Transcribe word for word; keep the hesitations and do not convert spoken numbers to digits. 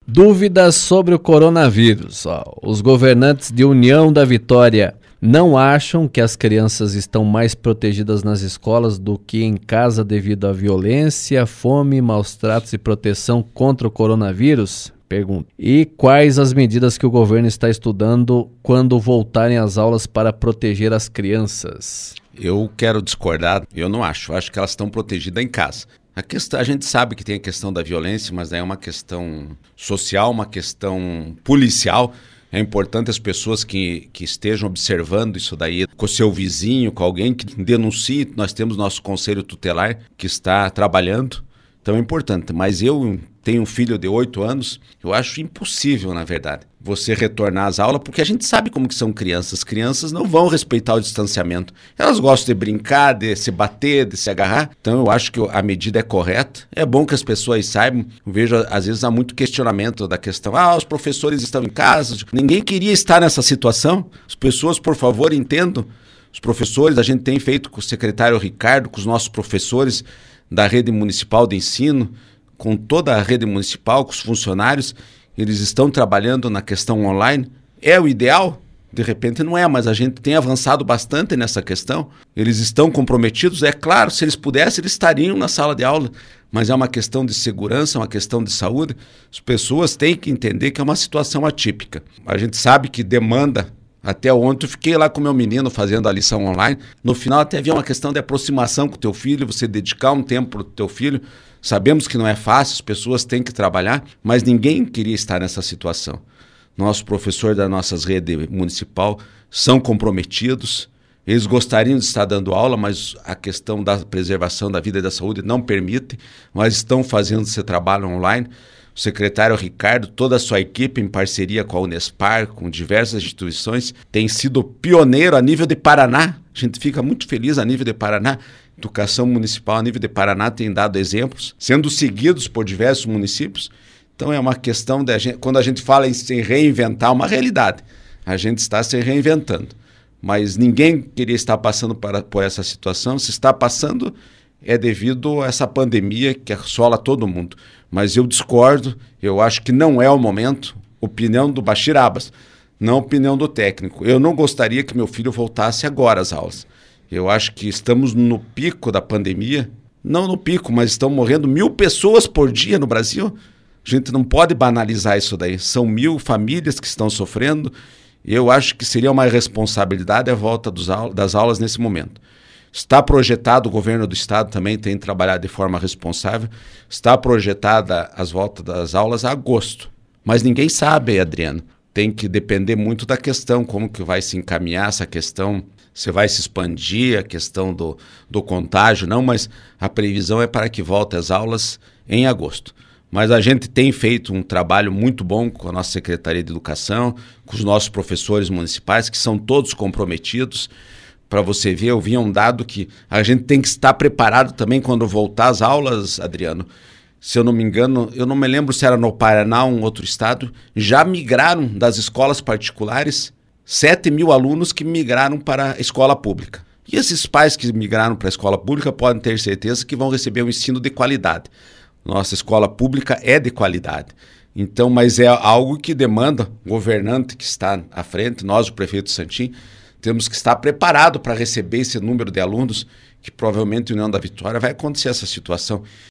Dúvidas sobre o coronavírus. Ó, os governantes de União da Vitória não acham que as crianças estão mais protegidas nas escolas do que em casa devido à violência, fome, maus tratos e proteção contra o coronavírus? Pergunta. E quais as medidas que o governo está estudando quando voltarem às aulas para proteger as crianças? Eu quero discordar, eu não acho. Eu acho que elas estão protegidas em casa. A, questão, a gente sabe que tem a questão da violência, mas é uma questão social, uma questão policial. É importante as pessoas que, que estejam observando isso daí com o seu vizinho, com alguém que denuncie. Nós temos nosso conselho tutelar que está trabalhando. Então é importante, mas eu tenho um filho de oito anos, eu acho impossível, na verdade, você retornar às aulas, porque a gente sabe como que são crianças. As crianças não vão respeitar o distanciamento. Elas gostam de brincar, de se bater, de se agarrar. Então eu acho que a medida é correta. É bom que as pessoas saibam. Eu vejo, às vezes, há muito questionamento da questão. Ah, os professores estão em casa. Ninguém queria estar nessa situação. As pessoas, por favor, entendam. Os professores, a gente tem feito com o secretário Ricardo, com os nossos professores da rede municipal de ensino, com toda a rede municipal, com os funcionários, eles estão trabalhando na questão online. É o ideal? De repente não é, mas a gente tem avançado bastante nessa questão. Eles estão comprometidos? É claro, se eles pudessem, eles estariam na sala de aula, mas é uma questão de segurança, uma questão de saúde. As pessoas têm que entender que é uma situação atípica. A gente sabe que demanda. Até ontem eu fiquei lá com meu menino fazendo a lição online. No final até havia uma questão de aproximação com o teu filho, você dedicar um tempo para o teu filho. Sabemos que não é fácil, as pessoas têm que trabalhar, mas ninguém queria estar nessa situação. Nossos professores da nossa rede municipal são comprometidos, eles gostariam de estar dando aula, mas a questão da preservação da vida e da saúde não permite, mas estão fazendo esse trabalho online. O secretário Ricardo, toda a sua equipe, em parceria com a Unespar, com diversas instituições, tem sido pioneiro a nível de Paraná. A gente fica muito feliz a nível de Paraná. Educação municipal a nível de Paraná tem dado exemplos, sendo seguidos por diversos municípios. Então é uma questão, de a gente, quando a gente fala em se reinventar, uma realidade. A gente está se reinventando. Mas ninguém queria estar passando para, por essa situação. Se está passando, é devido a essa pandemia que assola todo mundo. Mas eu discordo, eu acho que não é o momento. Opinião do Bashir Abbas, não opinião do técnico. Eu não gostaria que meu filho voltasse agora às aulas. Eu acho que estamos no pico da pandemia. Não no pico, mas estão morrendo mil pessoas por dia no Brasil. A gente não pode banalizar isso daí. São mil famílias que estão sofrendo. Eu acho que seria uma irresponsabilidade a volta dos aula, das aulas nesse momento. Está projetado, o governo do estado também tem trabalhado de forma responsável, está projetada as voltas das aulas a agosto. Mas ninguém sabe, Adriano. Tem que depender muito da questão, como que vai se encaminhar essa questão, se vai se expandir a questão do, do contágio, não, mas a previsão é para que volte às aulas em agosto. Mas a gente tem feito um trabalho muito bom com a nossa Secretaria de Educação, com os nossos professores municipais, que são todos comprometidos. Para você ver, eu vi um dado que a gente tem que estar preparado também quando voltar às aulas, Adriano. Se eu não me engano, eu não me lembro se era no Paraná ou um outro estado, já migraram das escolas particulares sete mil alunos que migraram para a escola pública. E esses pais que migraram para a escola pública podem ter certeza que vão receber um ensino de qualidade. Nossa escola pública é de qualidade. Então, mas é algo que demanda o governante que está à frente, nós, o prefeito Santim, temos que estar preparado para receber esse número de alunos, que provavelmente em União da Vitória vai acontecer essa situação.